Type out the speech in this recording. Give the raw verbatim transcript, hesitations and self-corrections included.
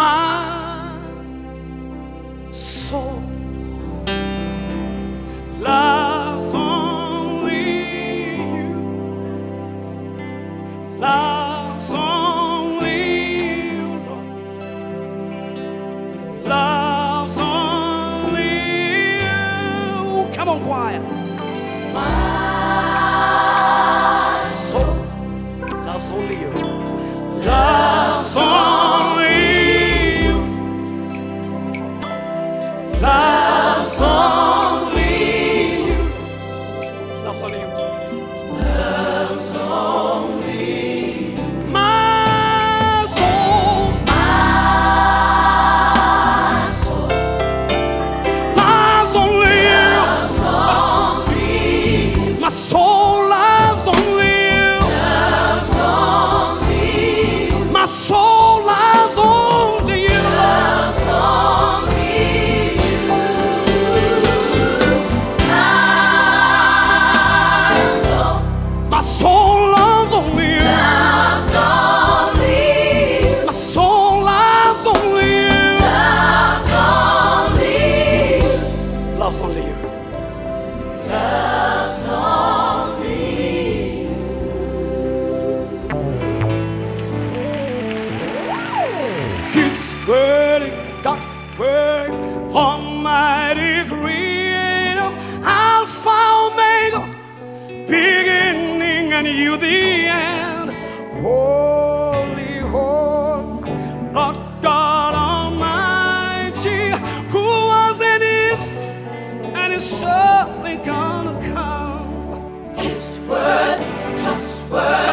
My soul loves only you, loves only you, Lord, loves only you. Come on, choir. My soul loves only you, loves only you, loves only you, loves only you, loves only you. My soul, my soul loves only you, loves only you. My soul loves only you, loves only you. My soul loves only you, loves only you. My soul, my soul loves only you, loves only you. My soul loves only you, loves only you, loves only you, loves only you. His word, God's word, Almighty Creator, Alpha, Omega, beginning and you the end. Holy, holy, Lord God Almighty, who was and is and is certainly gonna come. His word, just word.